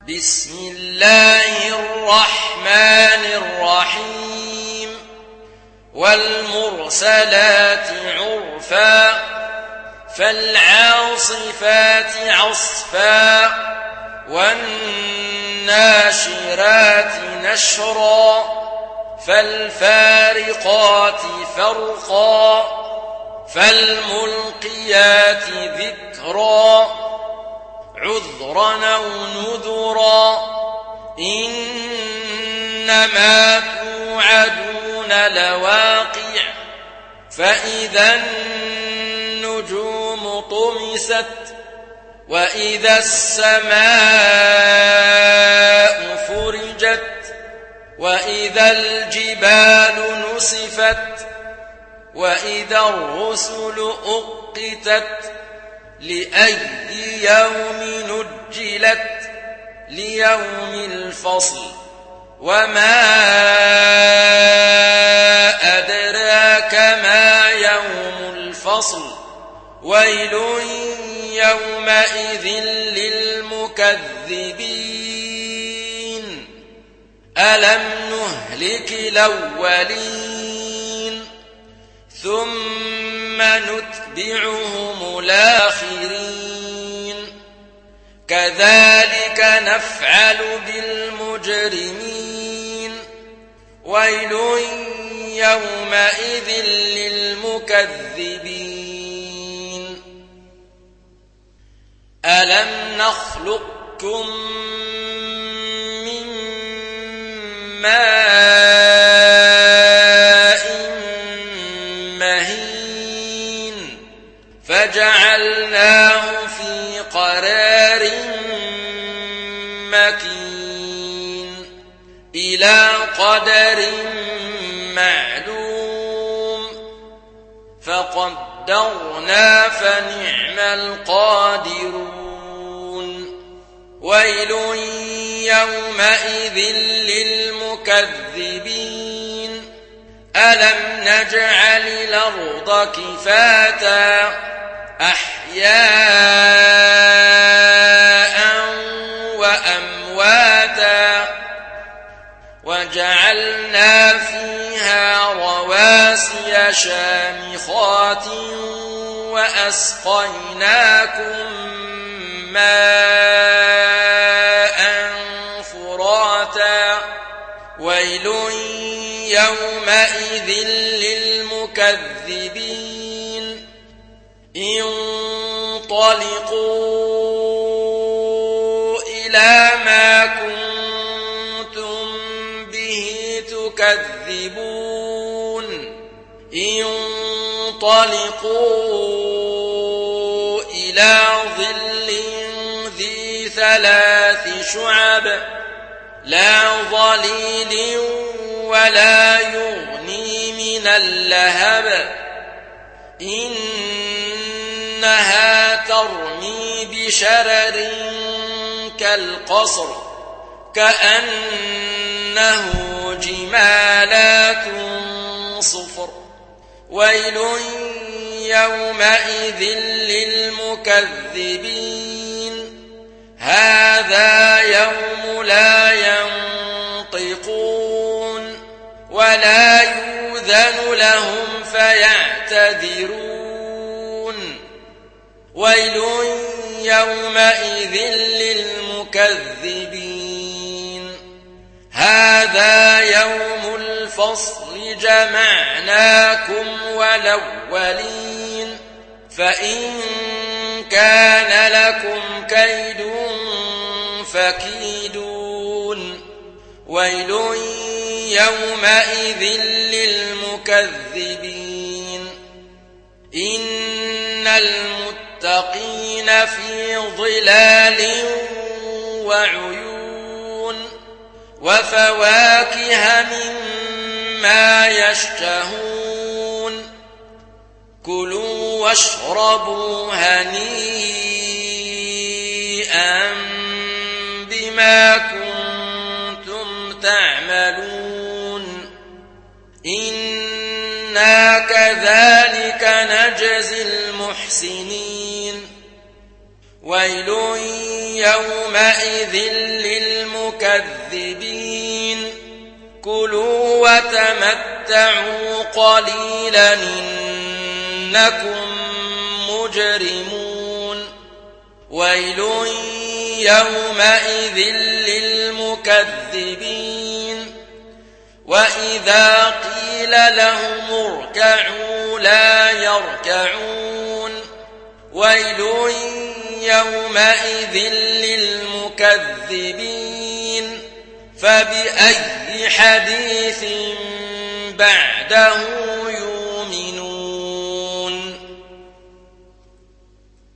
بسم الله الرحمن الرحيم والمرسلات عرفا فالعاصفات عصفا والناشرات نشرا فالفارقات فرقا فالملقيات ذكرا عذرا أو نذرا إنما توعدون لواقع فإذا النجوم طمست وإذا السماء فرجت وإذا الجبال نسفت وإذا الرسل أقتت لأي يوم نجلت ليوم الفصل وما أدراك ما يوم الفصل ويل يومئذ للمكذبين ألم نهلك الأولين ثم نتبعهم الآخرين كذلك نفعل بالمجرمين ويل يومئذ للمكذبين ألم نخلقكم من ماء مهين فجعلناه في قرار مكين إلى قدر معلوم فقدرنا فنعم القادرون ويل يومئذ للمكذبين ألم نجعل الأرض كفاتا أحياء وأمواتا وجعلنا فيها رواسي شامخات وأسقيناكم ماء فراتا ويل يومئذ للمكذبين انطلقوا إلى ما كنتم به تكذبون انطلقوا إلى ظل ذي 3 شعب لا ظليل ولا يغني من اللهب إنها ترمي بشرر كالقصر كأنه جمالات صفر ويل يومئذ للمكذبين هذا يوم لا ينطقون ولا يؤذن لهم فيعتذرون ويل يومئذ للمكذبين هذا يوم الفصل جمعناكم والأولين فإن كان لكم كيد فكيدون ويل يومئذ للمكذبين إن المتقين في ظلال وعيون وفواكه مما يشتهون كلوا واشربوا هنيئا بما كنتم تعملون إنا كذلك نجزي المحسنين ويل يومئذ للمكذبين كلوا وتمتعوا قليلا إنكم مجرمون ويل يومئذ للمكذبين وإذا قيل لهم اركعوا لا يركعون ويل يومئذ للمكذبين فبأي حديث بعده